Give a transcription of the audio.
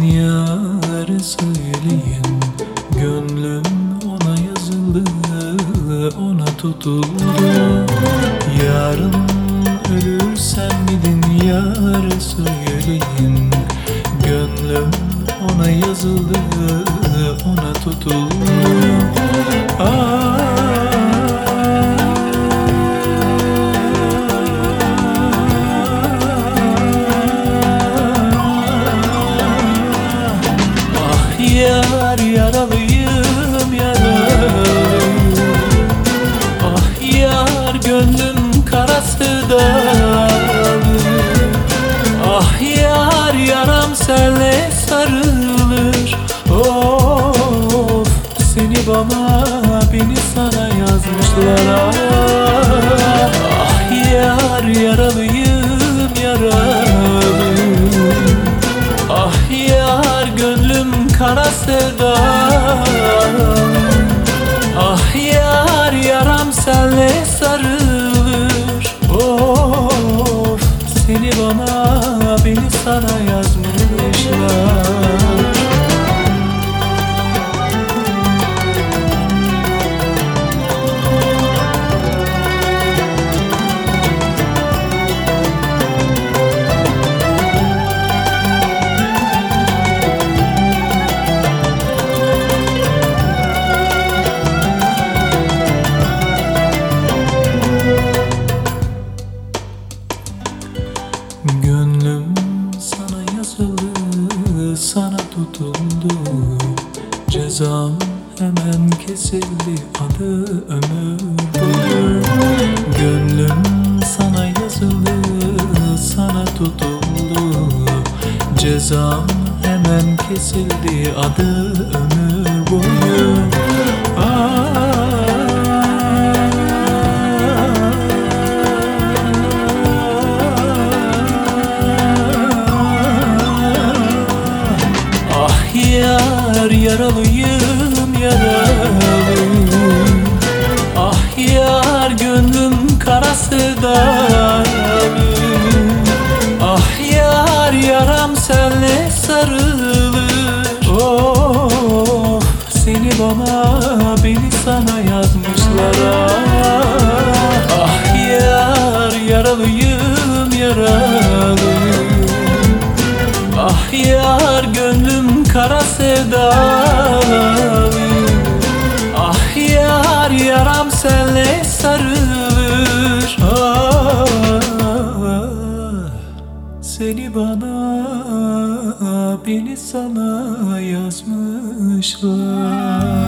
yâre söyleyin, gönlüm ona yazıldı, ona tutuldu. Yarın ölürsem gidin yâre söyleyin, gönlüm ona yazıldı, ona tutuldu. Yar yaralıyım yaralı, ah yar gönlüm karası dağlı. Ah yar yaram senle sarılır, of seni bana beni sana yazmışlar. Ah yar yaralıyım yaralı, ah yar gönlüm kara sevda. Ah yar yaram senle sarılır, of seni bana beni sana yazmışlar. Gönlüm sana yazıldı, sana tutuldu. Cezam hemen kesildi, adı ömür boyu. Gönlüm sana yazıldı, sana tutuldu. Cezam hemen kesildi, adı ömür boyu. Yar yaralıyım yaralı, ah yar gönlüm kara sevdalı. Ah yar yaram senle sarılır, of seni bana beni sana yazmışlar. Ah yar yaralıyım yaralı, ah yar gönlüm kara sevdalı. Ah yar yaram senle sarılır, seni bana beni sana yazmışlar.